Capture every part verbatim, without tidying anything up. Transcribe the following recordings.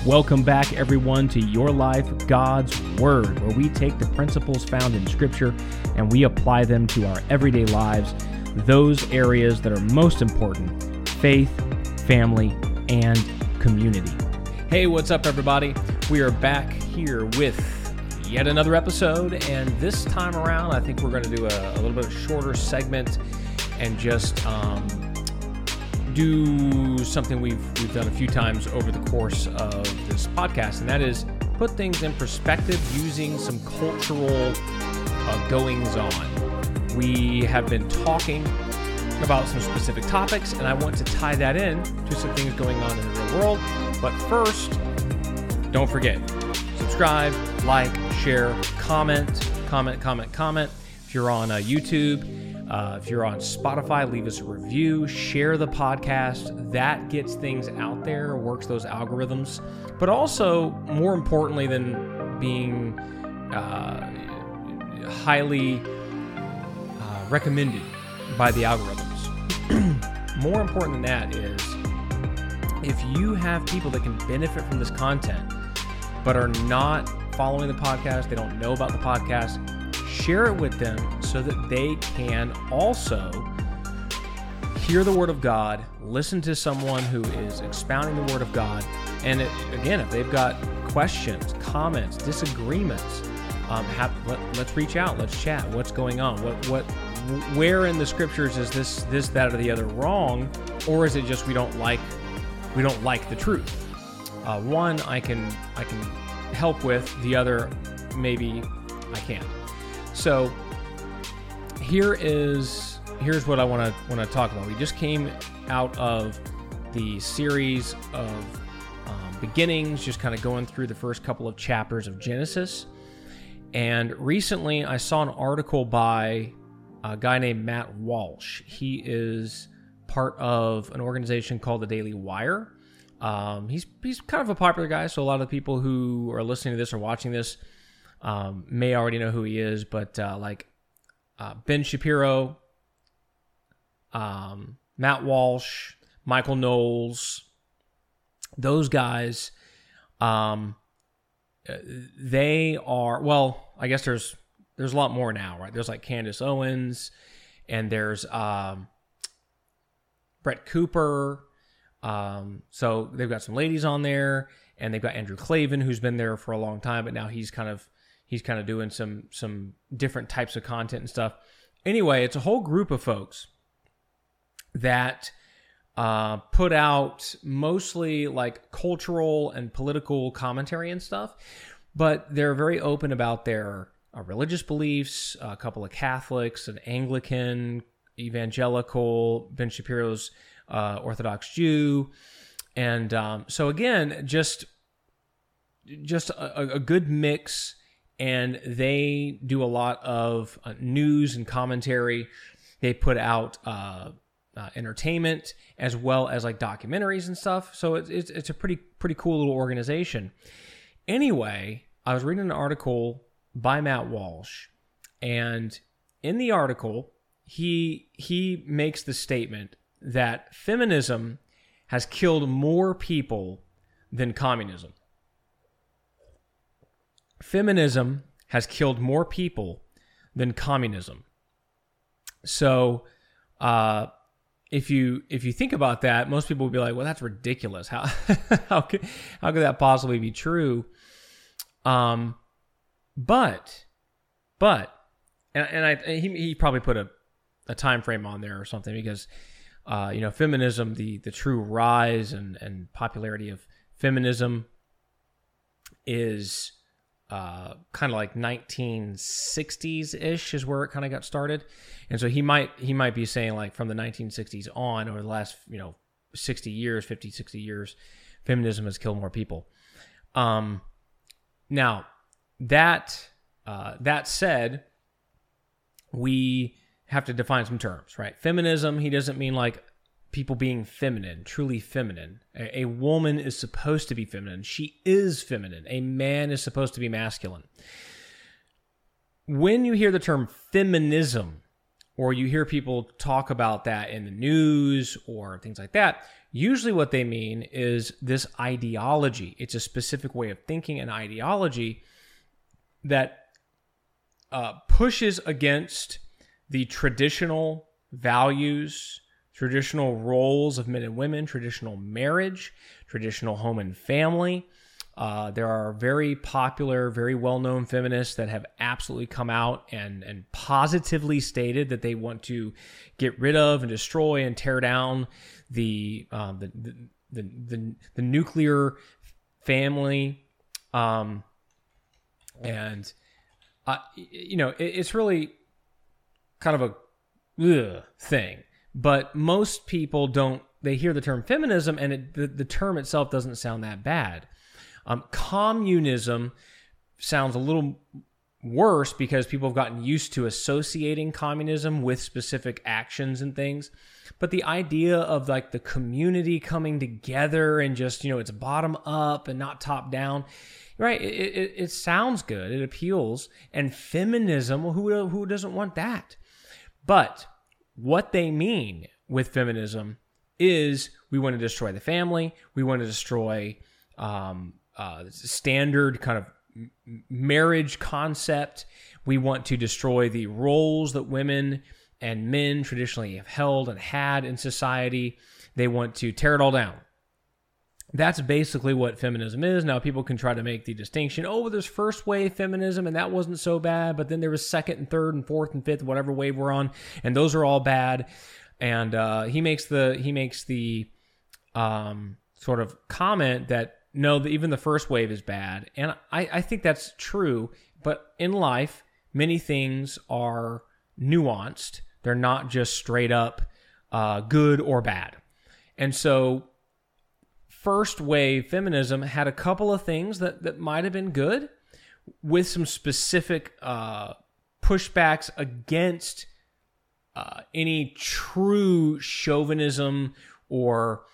Welcome back, everyone, to Your Life, God's Word, where we take the principles found in Scripture and we apply them to our everyday lives, those areas that are most important: faith, family, and community. Hey, what's up, everybody? We are back here with yet another episode, and this time around, I think we're going to do a, a little bit of shorter segment and just um, do something we've we've done a few times over the course of this podcast, and that is put things in perspective using some cultural uh, goings-on. We have been talking about some specific topics, and I want to tie that in to some things going on in the real world. But first, don't forget, subscribe, like, share, comment, comment, comment, comment. If you're on uh, YouTube, Uh, if you're on Spotify, leave us a review, share the podcast. That gets things out there, works those algorithms. But also, more importantly than being uh, highly uh, recommended by the algorithms, more important than that is if you have people that can benefit from this content but are not following the podcast, they don't know about the podcast, share it with them so that they can also hear the Word of God, listen to someone who is expounding the Word of God, and it, again, if they've got questions, comments, disagreements, um, have, let, let's reach out, let's chat. What's going on? What, what, where in the Scriptures is this, this, that, or the other wrong, or is it just we don't like, we don't like the truth? Uh, one I can, I can help with. The other, maybe I can't. So here is here's what I want to want to talk about. We just came out of the series of um, beginnings, just kind of going through the first couple of chapters of Genesis. And recently, I saw an article by a guy named Matt Walsh. He is part of an organization called the Daily Wire. Um, he's he's kind of a popular guy, so a lot of the people who are listening to this or watching this Um, may already know who he is, but uh, like uh, Ben Shapiro, um, Matt Walsh, Michael Knowles, those guys, um, they are, well, I guess there's there's a lot more now, right? There's like Candace Owens, and there's um, Brett Cooper. Um, so they've got some ladies on there, and they've got Andrew Klavan, who's been there for a long time, but now he's kind of He's kind of doing some some different types of content and stuff. Anyway, it's a whole group of folks that uh, put out mostly like cultural and political commentary and stuff, but they're very open about their uh, religious beliefs. A couple of Catholics, an Anglican, evangelical, Ben Shapiro's uh, Orthodox Jew, and um, so again, just just a, a good mix. And they do a lot of uh, news and commentary. They put out uh, uh, entertainment as well as like documentaries and stuff. So it's, it's it's a pretty pretty cool little organization. Anyway, I was reading an article by Matt Walsh, and in the article, he he makes the statement that feminism has killed more people than communism. Feminism has killed more people than communism. So, uh, if you if you think about that, most people would be like, "Well, that's ridiculous. How how could how could that possibly be true?" Um, but but and, and I he he probably put a, a time frame on there or something because uh, you know feminism, the the true rise and and popularity of feminism is uh, kind of like nineteen sixties-ish is where it kind of got started. And so he might he might be saying like from the nineteen sixties on, over the last, you know, sixty years, fifty, sixty years, feminism has killed more people. Um, now, that uh, that said, we have to define some terms, right? Feminism, he doesn't mean like people being feminine, truly feminine. A, a woman is supposed to be feminine. She is feminine. A man is supposed to be masculine. When you hear the term feminism, or you hear people talk about that in the news or things like that, usually what they mean is this ideology. It's a specific way of thinking, an ideology that uh, pushes against the traditional values, traditional roles of men and women, traditional marriage, traditional home and family. Uh, there are very popular, very well-known feminists that have absolutely come out and, and positively stated that they want to get rid of and destroy and tear down the uh, the, the, the the the nuclear family, um, and uh, you know it, it's really kind of a ugh thing. But most people don't. They hear the term feminism, and it, the the term itself doesn't sound that bad. Um, communism sounds a little worse because people have gotten used to associating communism with specific actions and things. But the idea of like the community coming together and just, you know, it's bottom up and not top down, right? It, it, it sounds good. It appeals. And feminism, well, who, who doesn't want that? But what they mean with feminism is we want to destroy the family. We want to destroy um, Uh, standard kind of marriage concept. We want to destroy the roles that women and men traditionally have held and had in society. They want to tear it all down. That's basically what feminism is. Now, people can try to make the distinction, oh, there's first wave feminism, and that wasn't so bad, but then there was second and third and fourth and fifth, whatever wave we're on, and those are all bad. And uh, he makes the he makes the um, sort of comment that no, the, even the first wave is bad. And I, I think that's true. But in life, many things are nuanced. They're not just straight up uh, good or bad. And so first wave feminism had a couple of things that, that might have been good with some specific uh, pushbacks against uh, any true chauvinism or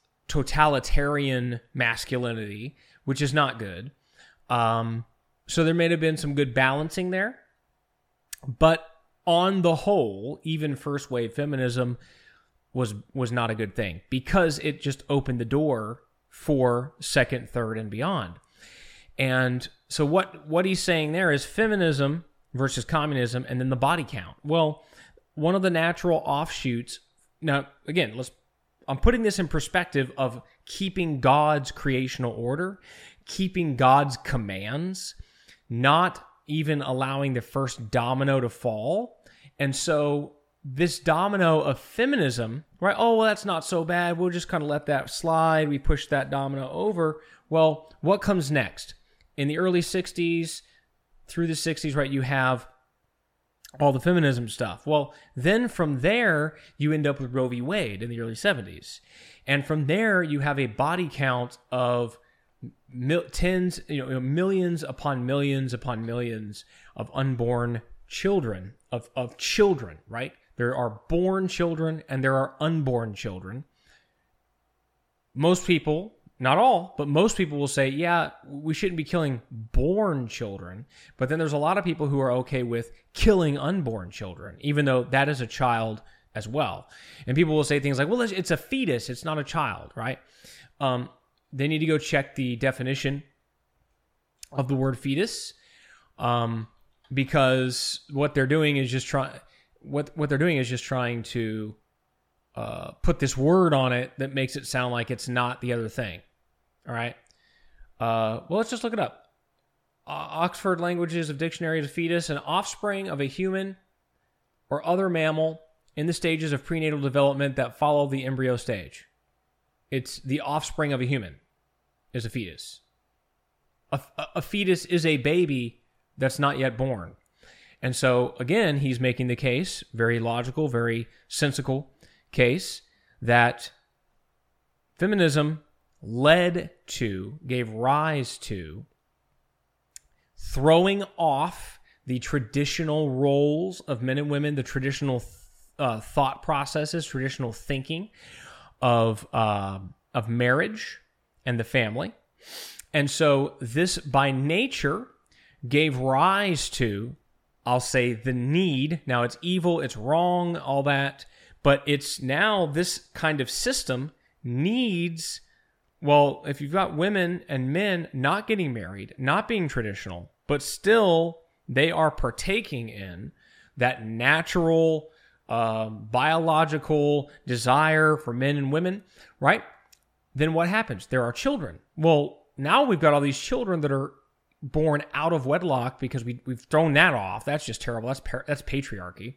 totalitarian masculinity, which is not good. Um, so there may have been some good balancing there. But on the whole, even first wave feminism was was not a good thing because it just opened the door for second, third, and beyond. And so what, what he's saying there is feminism versus communism and then the body count. Well, one of the natural offshoots, now, again, let's I'm putting this in perspective of keeping God's creational order, keeping God's commands, not even allowing the first domino to fall. And so this domino of feminism, right? Oh, well, that's not so bad. We'll just kind of let that slide. We push that domino over. Well, what comes next? In the early sixties through the sixties, right, you have all the feminism stuff. Well, then from there, you end up with Roe v. Wade in the early seventies. And from there, you have a body count of mil- tens, you know, millions upon millions upon millions of unborn children, of, of children, right? There are born children and there are unborn children. Most people, not all, but most people will say, yeah, we shouldn't be killing born children. But then there's a lot of people who are okay with killing unborn children, even though that is a child as well. And people will say things like, well, it's a fetus. It's not a child, right? Um, they need to go check the definition of the word fetus um, because what they're doing is just trying, what, what they're doing is just trying to uh, put this word on it that makes it sound like it's not the other thing. All right. Uh, well, let's just look it up. Uh, Oxford Languages of Dictionary of Fetus, an offspring of a human or other mammal in the stages of prenatal development that follow the embryo stage. It's the offspring of a human is a fetus. A, a, a fetus is a baby that's not yet born. And so, again, he's making the case, very logical, very sensical case, that feminism led to, gave rise to, throwing off the traditional roles of men and women, the traditional uh, thought processes, traditional thinking of uh, of marriage and the family. And so this, by nature, gave rise to I'll say the need. Now it's evil, it's wrong, all that, but it's now this kind of system needs, well, if you've got women and men not getting married, not being traditional, but still they are partaking in that natural, uh, biological desire for men and women, right? Then what happens? There are children. Well, now we've got all these children that are born out of wedlock because we, we've thrown that off. That's just terrible. That's par- that's patriarchy.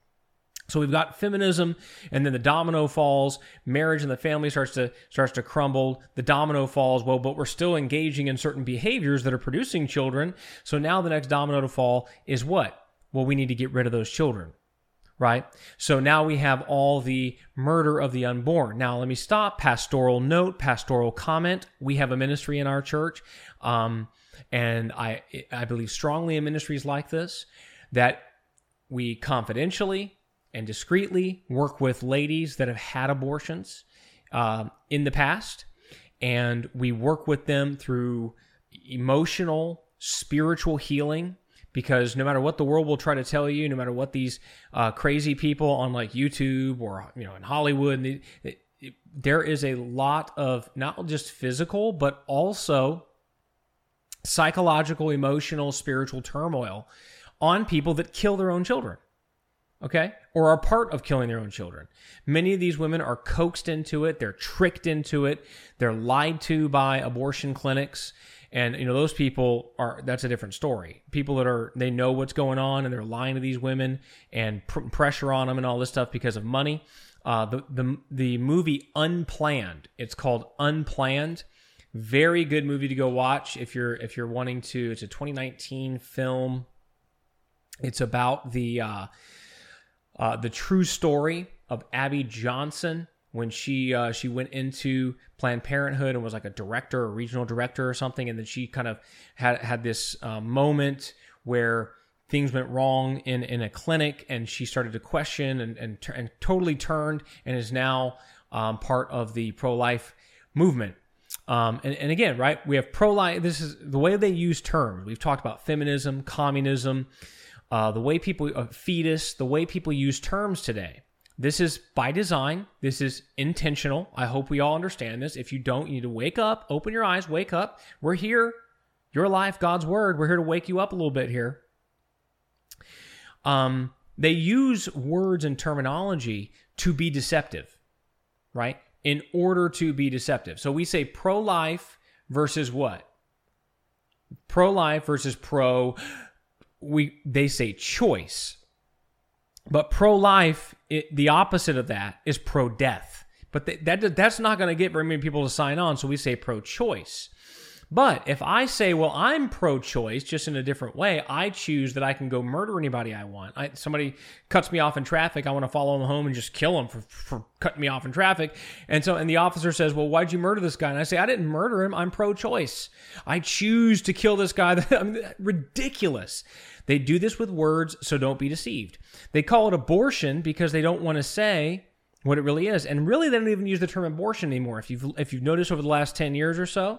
So we've got feminism, and then the domino falls. Marriage and the family starts to starts to crumble. The domino falls. Well, but we're still engaging in certain behaviors that are producing children. So now the next domino to fall is what? Well, we need to get rid of those children, right? So now we have all the murder of the unborn. Now let me stop. Pastoral note, pastoral comment. We have a ministry in our church. Um, And I I believe strongly in ministries like this, that we confidentially and discreetly work with ladies that have had abortions uh, in the past, and we work with them through emotional, spiritual healing, because no matter what the world will try to tell you, no matter what these uh, crazy people on like YouTube or, you know, in Hollywood, they, they, it, there is a lot of not just physical, but also psychological, emotional, spiritual turmoil on people that kill their own children, okay? Or are part of killing their own children. Many of these women are coaxed into it. They're tricked into it. They're lied to by abortion clinics. And, you know, those people are, that's a different story. People that are, they know what's going on and they're lying to these women and pr- pressure on them and all this stuff because of money. Uh, the, the, the movie Unplanned, it's called Unplanned. Very good movie to go watch if you're if you're wanting to. It's a twenty nineteen film. It's about the uh, uh, the true story of Abby Johnson when she uh, she went into Planned Parenthood and was like a director, a regional director or something, and then she kind of had had this uh, moment where things went wrong in, in a clinic, and she started to question and and, and totally turned and is now um, part of the pro-life movement. Um, and, and again, right, we have pro-life. This is the way they use terms. We've talked about feminism, communism, uh, the way people, uh, fetus, the way people use terms today. This is by design. This is intentional. I hope we all understand this. If you don't, you need to wake up, open your eyes, wake up. We're here. Your life, God's word. We're here to wake you up a little bit here. Um, they use words and terminology to be deceptive, right? In order to be deceptive. So we say pro-life versus what? Pro-life versus pro, we they say choice. But pro-life, it, the opposite of that is pro-death. But th- that that's not going to get very many people to sign on, so we say pro-choice. But if I say, well, I'm pro-choice, just in a different way, I choose that I can go murder anybody I want. I, somebody cuts me off in traffic, I want to follow them home and just kill them for, for cutting me off in traffic. And so, and the officer says, well, why'd you murder this guy? And I say, I didn't murder him. I'm pro-choice. I choose to kill this guy. I mean, ridiculous. They do this with words, so don't be deceived. They call it abortion because they don't want to say what it really is. And really, they don't even use the term abortion anymore. If you've, if you've noticed over the last ten years or so,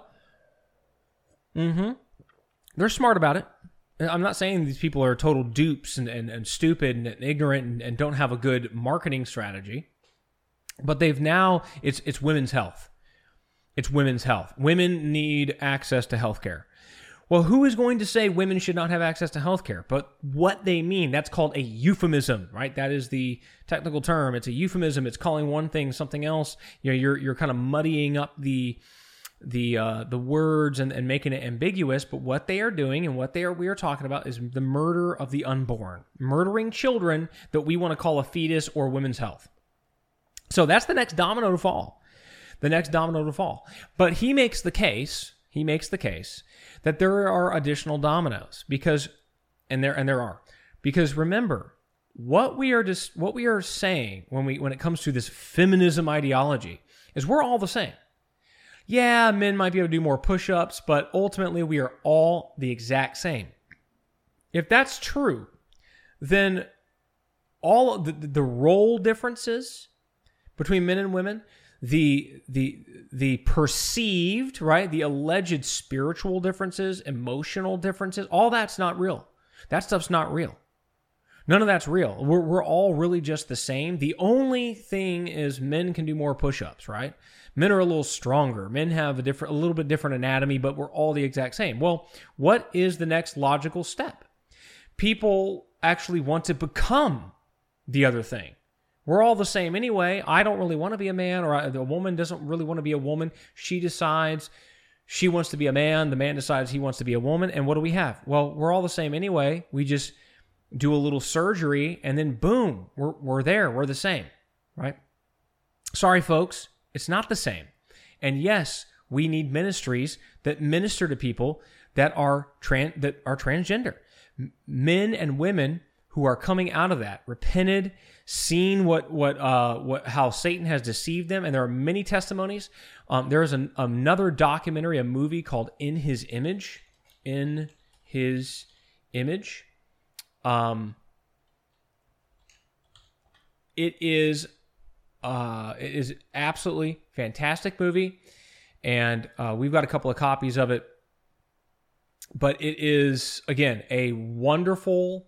Mm-hmm. They're smart about it. I'm not saying these people are total dupes and, and, and stupid and ignorant and, and don't have a good marketing strategy. But they've now, it's it's women's health. It's women's health. Women need access to health care. Well, who is going to say women should not have access to health care? But what they mean, that's called a euphemism, right? That is the technical term. It's a euphemism. It's calling one thing something else. You know, you're you're kind of muddying up the the uh, the words and, and making it ambiguous, but what they are doing and what they are we are talking about is the murder of the unborn, murdering children that we want to call a fetus or women's health. So that's the next domino to fall, the next domino to fall. But he makes the case, he makes the case that there are additional dominoes because, and there and there are, because remember what we are just what we are saying when we when it comes to this feminism ideology is we're all the same. Yeah, men might be able to do more push-ups, but ultimately we are all the exact same. If that's true, then all the, the role differences between men and women, the the the perceived, right, the alleged spiritual differences, emotional differences, all that's not real. That stuff's not real. None of that's real. We're, we're all really just the same. The only thing is men can do more push-ups, right? Men are a little stronger. Men have a different, a little bit different anatomy, but we're all the exact same. Well, what is the next logical step? People actually want to become the other thing. We're all the same anyway. I don't really want to be a man, or a woman doesn't really want to be a woman. She decides she wants to be a man. The man decides he wants to be a woman. And what do we have? Well, we're all the same anyway. We just do a little surgery, and then boom, we're we're there. We're the same, right? Sorry, folks, it's not the same. And yes, we need ministries that minister to people that are trans that are transgender, men and women who are coming out of that, repented, seen what what uh what how Satan has deceived them, and there are many testimonies. Um, there is an, another documentary, a movie called In His Image, In His Image. Um, it is, uh, it is absolutely fantastic movie, and uh, we've got a couple of copies of it. But it is, again, a wonderful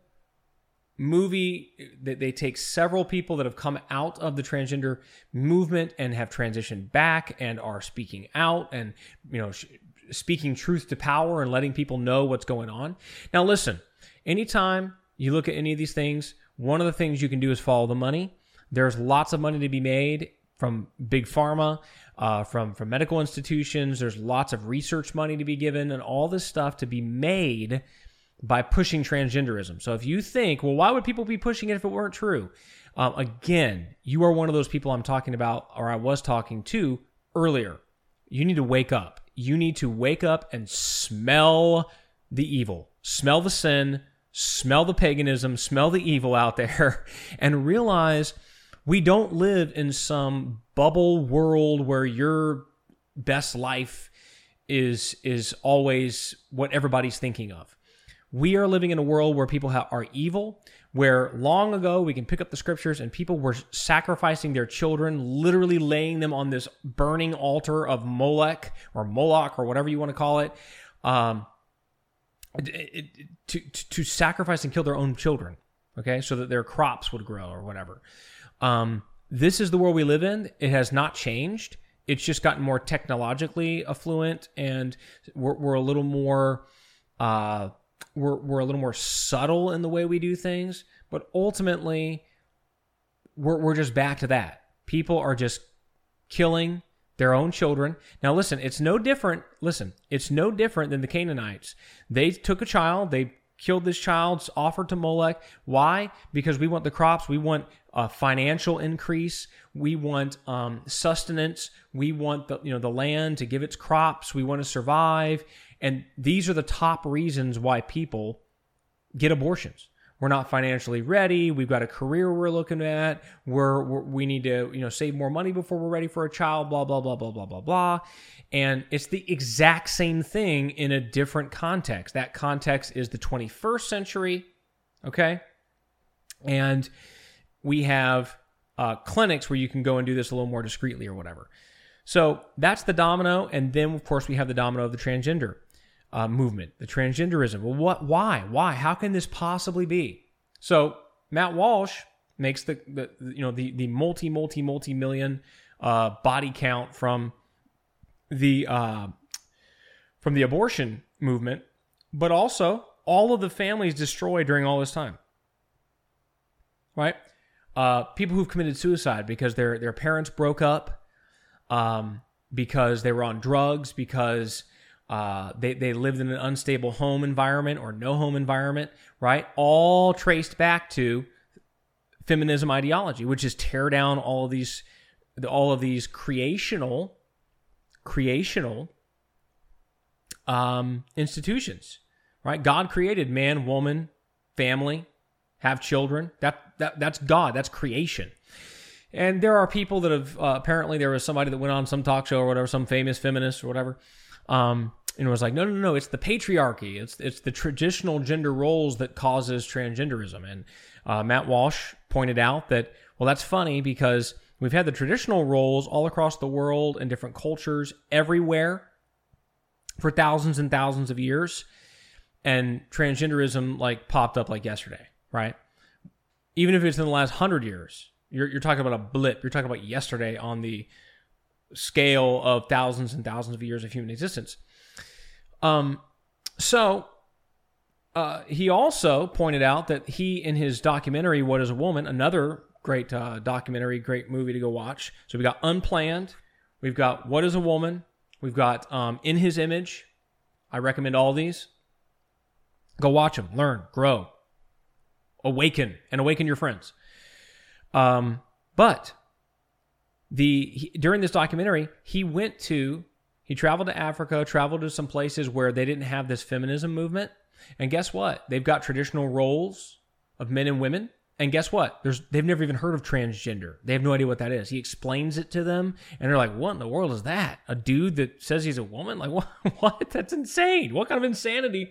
movie that they take several people that have come out of the transgender movement and have transitioned back and are speaking out and, you know, speaking truth to power and letting people know what's going on. Now, listen, anytime you look at any of these things, one of the things you can do is follow the money. There's lots of money to be made from big pharma, uh, from, from medical institutions. There's lots of research money to be given and all this stuff to be made by pushing transgenderism. So if you think, well, why would people be pushing it if it weren't true? Um, again, you are one of those people I'm talking about, or I was talking to earlier. You need to wake up. You need to wake up and smell the evil, smell the sin, smell the paganism, smell the evil out there, and realize we don't live in some bubble world where your best life is, is always what everybody's thinking of. We are living in a world where people have, are evil, where long ago we can pick up the scriptures and people were sacrificing their children, literally laying them on this burning altar of Molech or Moloch or whatever you want to call it, um, it, it, to, to, to sacrifice and kill their own children, okay, so that their crops would grow or whatever. Um, this is the world we live in. It has not changed. It's just gotten more technologically affluent, and we're, we're a little more... Uh, We're we're a little more subtle in the way we do things, but ultimately, we're we're just back to that. People are just killing their own children. Now, listen, it's no different. Listen, it's no different than the Canaanites. They took a child, they killed this child, offered to Molech. Why? Because we want the crops, we want a financial increase, we want um, sustenance, we want the you know the land to give its crops, we want to survive. And these are the top reasons why people get abortions. We're not financially ready. We've got a career we're looking at. We're, we're we need to you know save more money before we're ready for a child. Blah blah blah blah blah blah blah. And it's the exact same thing in a different context. That context is the twenty-first century. Okay, and we have uh, clinics where you can go and do this a little more discreetly or whatever. So that's the domino, and then of course we have the domino of the transgender Uh, movement, the transgenderism. Well, what? Why? Why? How can this possibly be? So Matt Walsh makes the, the you know the the multi multi multi million uh, body count from the uh, from the abortion movement, but also all of the families destroyed during all this time. Right? Uh, people who've committed suicide because their their parents broke up, um, because they were on drugs, because Uh, they, they lived in an unstable home environment or no home environment, right? All traced back to feminism ideology, which is tear down all of these, all of these creational, creational um, institutions, right? God created man, woman, family, have children. That that that's God. That's creation. And there are people that have uh, apparently there was somebody that went on some talk show or whatever, some famous feminist or whatever. Um, and it was like, no, no, no, it's the patriarchy. It's it's the traditional gender roles that causes transgenderism. And uh, Matt Walsh pointed out that, well, that's funny because we've had the traditional roles all across the world in different cultures everywhere for thousands and thousands of years. And transgenderism like popped up like yesterday, right? even if it's in the last hundred years, you're, you're talking about a blip. You're talking about yesterday on the scale of thousands and thousands of years of human existence. Um, so uh, he also pointed out that he, in his documentary, What is a Woman, another great uh, documentary, great movie to go watch. So we got Unplanned. We've got What is a Woman. We've got um, In His Image. I recommend all these. Go watch them. Learn. Grow. Awaken. And awaken your friends. Um, but the he, during this documentary, he went to, he traveled to Africa, traveled to some places where they didn't have this feminism movement. And guess what? They've got traditional roles of men and women. And guess what? There's they've never even heard of transgender. They have no idea what that is. He explains it to them, and they're like, what in the world is that? A dude that says he's a woman? Like, what? What? That's insane. What kind of insanity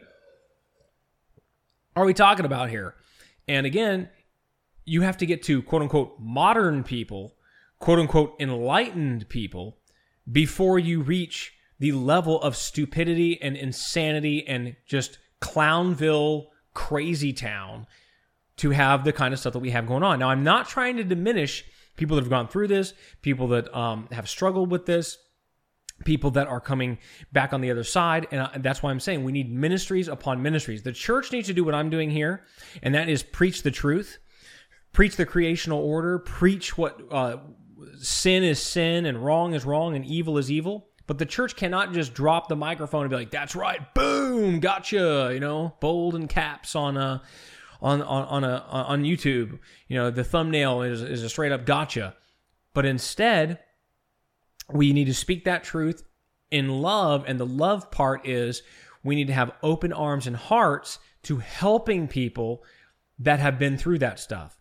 are we talking about here? And again, you have to get to quote-unquote modern people, quote-unquote enlightened people, before you reach the level of stupidity and insanity and just Clownville crazy town to have the kind of stuff that we have going on. Now, I'm not trying to diminish people that have gone through this, people that um, have struggled with this, people that are coming back on the other side, and I, that's why I'm saying we need ministries upon ministries. The church needs to do what I'm doing here, and that is preach the truth, preach the creational order, preach what uh, sin is sin, and wrong is wrong, and evil is evil. But the church cannot just drop the microphone and be like, that's right, boom, gotcha, you know, bold and caps on a... On, on on a on YouTube, you know, the thumbnail is, is a straight up gotcha. But instead, we need to speak that truth in love. And the love part is we need to have open arms and hearts to helping people that have been through that stuff.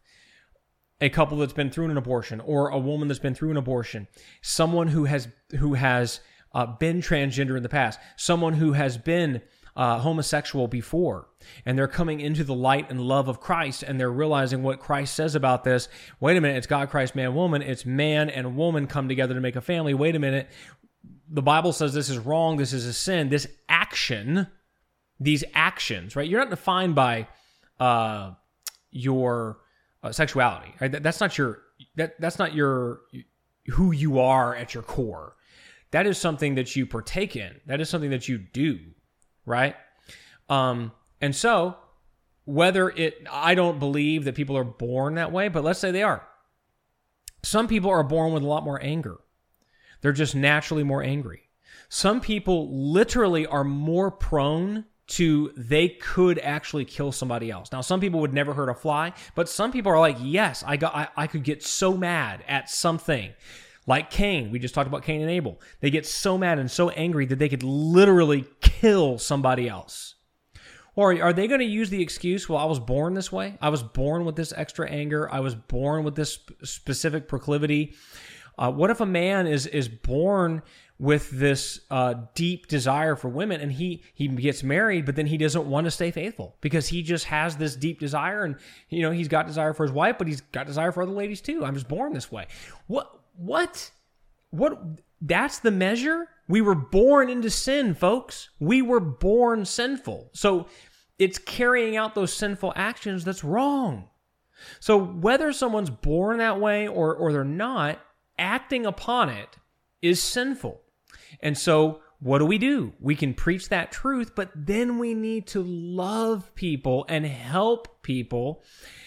A couple that's been through an abortion, or a woman that's been through an abortion, someone who has who has uh, been transgender in the past, someone who has been Uh, homosexual before, and they're coming into the light and love of Christ, and they're realizing what Christ says about this. Wait a minute, it's God, Christ, man, woman. It's man and woman come together to make a family. Wait a minute, the Bible says this is wrong, this is a sin. This action, these actions, right? You're not defined by uh, your uh, sexuality, right? That, that's not your that that's not your who you are at your core. That is something that you partake in. That is something that you do. Right? Um, and so, whether it, I don't believe that people are born that way, but let's say they are. Some people are born with a lot more anger. They're just naturally more angry. Some people literally are more prone to, they could actually kill somebody else. Now, some people would never hurt a fly, but some people are like, yes, I got, I, I could get so mad at something. Like Cain, we just talked about Cain and Abel. They get so mad and so angry that they could literally kill somebody else. Or are they going to use the excuse, well, I was born this way. I was born with this extra anger. I was born with this specific proclivity. Uh, what if a man is is born with this uh, deep desire for women, and he he gets married, but then he doesn't want to stay faithful because he just has this deep desire, and you know he's got desire for his wife, but he's got desire for other ladies too. I'm just born this way. What? What? What? That's the measure? We were born into sin, folks. We were born sinful. So it's carrying out those sinful actions that's wrong. So whether someone's born that way or, or they're not, acting upon it is sinful. And so what do we do? We can preach that truth, but then we need to love people and help people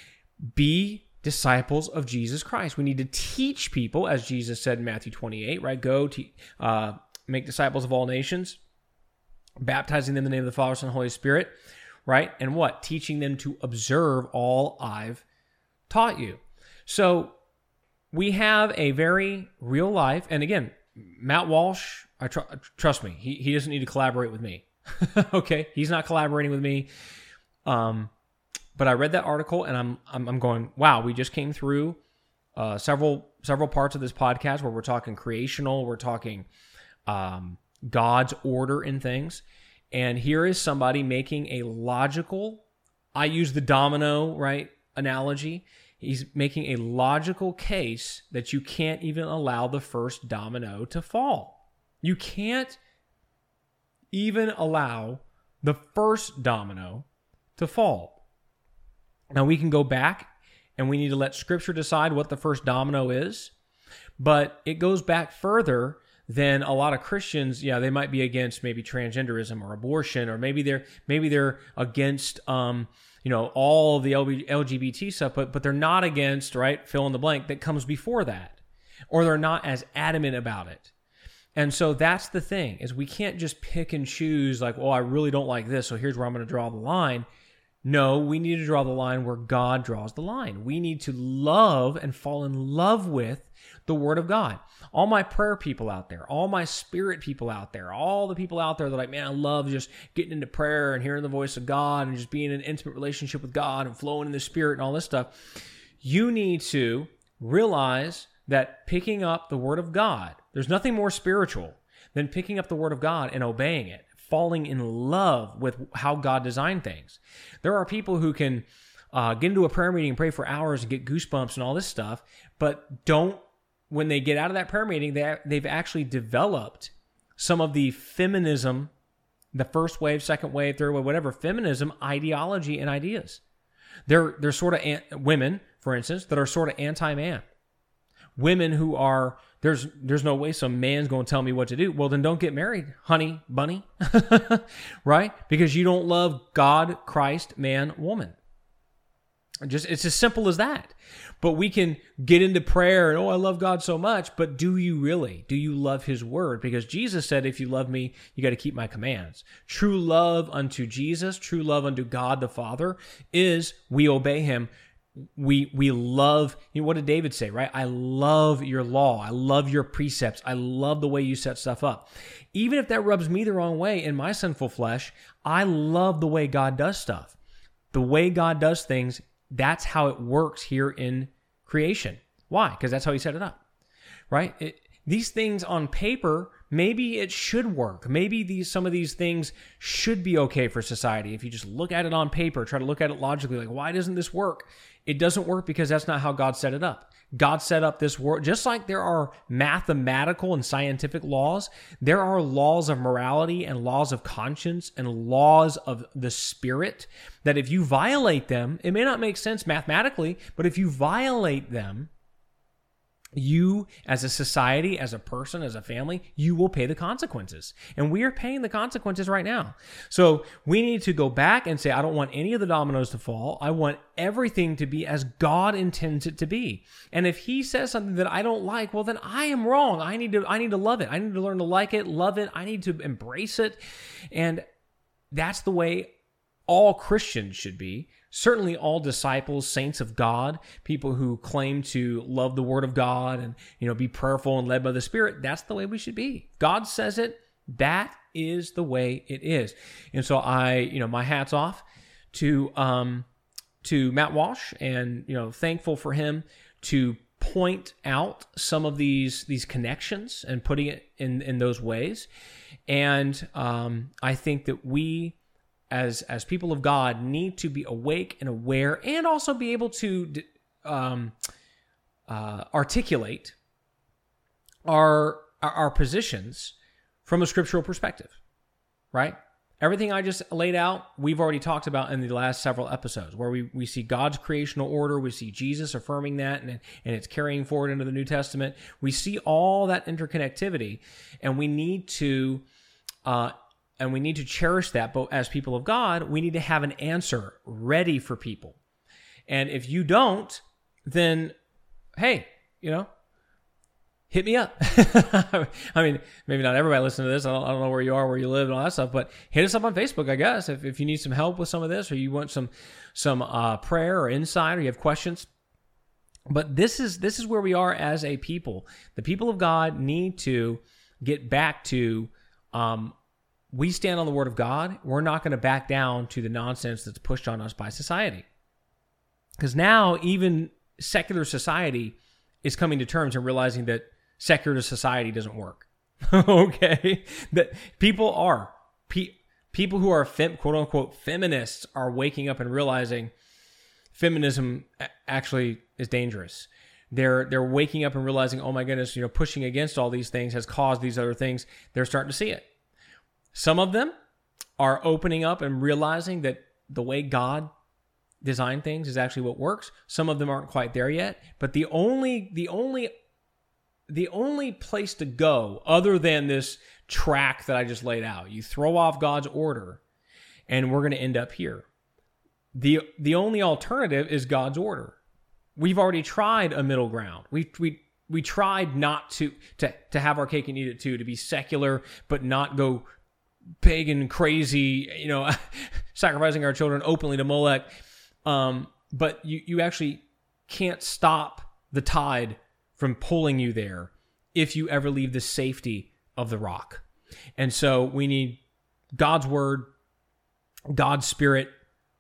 be disciples of Jesus Christ. We need to teach people, as Jesus said in Matthew twenty-eight, right? Go to uh, make disciples of all nations, baptizing them in the name of the Father, Son, and Holy Spirit, right? And what? Teaching them to observe all I've taught you. So we have a very real life, and again, Matt Walsh, I tr- trust me, he, he doesn't need to collaborate with me. Okay? He's not collaborating with me. Um, But I read that article, and I'm I'm, I'm going, wow, we just came through uh, several several parts of this podcast where we're talking creational, we're talking um, God's order in things. And here is somebody making a logical, I use the domino, right, analogy. He's making a logical case that you can't even allow the first domino to fall. You can't even allow the first domino to fall. Now, we can go back and we need to let Scripture decide what the first domino is. But it goes back further than a lot of Christians. Yeah, they might be against maybe transgenderism or abortion, or maybe they're maybe they're against um, you know, all the L G B T stuff, but but they're not against, right, fill in the blank that comes before that, or they're not as adamant about it. And so that's the thing, is we can't just pick and choose like, oh, I really don't like this, so here's where I'm going to draw the line. No, we need to draw the line where God draws the line. We need to love and fall in love with the Word of God. All my prayer people out there, all my spirit people out there, all the people out there that are like, man, I love just getting into prayer and hearing the voice of God and just being in an intimate relationship with God and flowing in the Spirit and all this stuff. You need to realize that picking up the Word of God, there's nothing more spiritual than picking up the Word of God and obeying it, falling in love with how God designed things. There are people who can uh, get into a prayer meeting and pray for hours and get goosebumps and all this stuff, but don't, when they get out of that prayer meeting, they, they've actually developed some of the feminism, the first wave, second wave, third wave, whatever, feminism ideology and ideas. They're, they're sort of an, women, for instance, that are sort of anti-man. Women who are, there's there's no way some man's going to tell me what to do. Well, then don't get married, honey, bunny, right? Because you don't love God, Christ, man, woman. Just it's as simple as that. But we can get into prayer and, oh, I love God so much, but do you really? Do you love His Word? Because Jesus said, if you love me, you got to keep my commands. True love unto Jesus, true love unto God the Father is we obey Him. We we love, you know, what did David say, right? I love your law. I love your precepts. I love the way you set stuff up. Even if that rubs me the wrong way in my sinful flesh, I love the way God does stuff. The way God does things, that's how it works here in creation. Why? Because that's how He set it up, right? It, these things on paper, maybe it should work. Maybe these some of these things should be okay for society. If you just look at it on paper, try to look at it logically, like, why doesn't this work? It doesn't work because that's not how God set it up. God set up this world, just like there are mathematical and scientific laws, there are laws of morality and laws of conscience and laws of the Spirit that if you violate them, it may not make sense mathematically, but if you violate them, you as a society, as a person, as a family, you will pay the consequences. And we are paying the consequences right now. So we need to go back and say, I don't want any of the dominoes to fall. I want everything to be as God intends it to be. And if He says something that I don't like, well, then I am wrong. I need to, I need to love it. I need to learn to like it, love it. I need to embrace it. And that's the way all Christians should be. Certainly all disciples, saints of God, people who claim to love the Word of God and, you know, be prayerful and led by the Spirit, that's the way we should be. God says it, that is the way it is. And so I, you know, my hat's off to um to Matt Walsh, and, you know, thankful for him to point out some of these these connections and putting it in in those ways. And um I think that we as as people of God need to be awake and aware, and also be able to um, uh, articulate our, our our positions from a scriptural perspective, right? Everything I just laid out, we've already talked about in the last several episodes, where we, we see God's creational order, we see Jesus affirming that, and, and it's carrying forward into the New Testament. We see all that interconnectivity, and we need to uh, And we need to cherish that, but as people of God, we need to have an answer ready for people. And if you don't, then, hey, you know, hit me up. I mean, maybe not everybody listening to this. I don't, I don't know where you are, where you live, and all that stuff, but hit us up on Facebook, I guess, if, if you need some help with some of this, or you want some some uh, prayer or insight, or you have questions. But this is this is where we are as a people. The people of God need to get back to um, we stand on the Word of God. We're not going to back down to the nonsense that's pushed on us by society. Because now even secular society is coming to terms and realizing that secular society doesn't work. Okay? That people are, pe- people who are fem- quote unquote feminists are waking up and realizing feminism actually is dangerous. They're they're waking up and realizing, oh my goodness, you know, pushing against all these things has caused these other things. They're starting to see it. Some of them are opening up and realizing that the way God design things is actually what works. Some of them aren't quite there yet, but the only the only the only place to go other than this track that I just laid out, you throw off God's order and we're going to end up here. The the only alternative is God's order. We've already tried a middle ground. We we we tried not to to to have our cake and eat it too, to be secular but not go pagan crazy, you know, sacrificing our children openly to Molech. Um, but you you actually can't stop the tide from pulling you there if you ever leave the safety of the rock. And so we need God's word, God's spirit,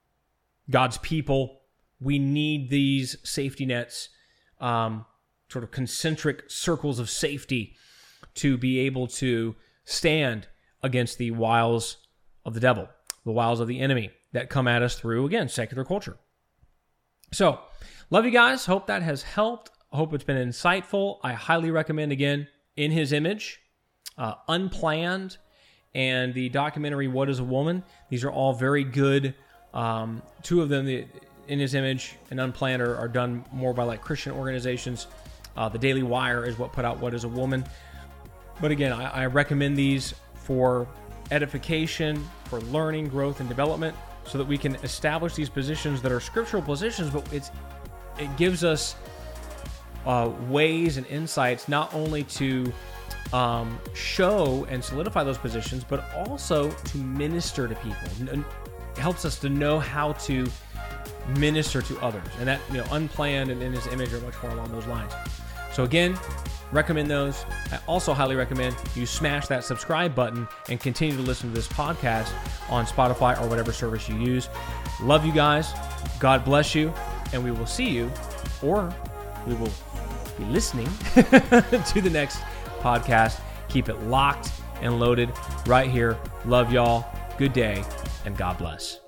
God's people. We need these safety nets, um, sort of concentric circles of safety to be able to stand against the wiles of the devil, the wiles of the enemy that come at us through, again, secular culture. So, love you guys. Hope that has helped. Hope it's been insightful. I highly recommend, again, In His Image, uh, Unplanned, and the documentary What is a Woman. These are all very good. Um, two of them, the In His Image and Unplanned, are, are done more by like Christian organizations. Uh, the Daily Wire is what put out What is a Woman. But again, I, I recommend these for edification, for learning, growth, and development, so that we can establish these positions that are scriptural positions, but it's it gives us uh, ways and insights not only to um, show and solidify those positions, but also to minister to people. It helps us to know how to minister to others, and that, you know, Unplanned and In His Image are much more along those lines. So again, recommend those. I also highly recommend you smash that subscribe button and continue to listen to this podcast on Spotify or whatever service you use. Love you guys. God bless you. And we will see you, or we will be listening to the next podcast. Keep it locked and loaded right here. Love y'all. Good day, and God bless.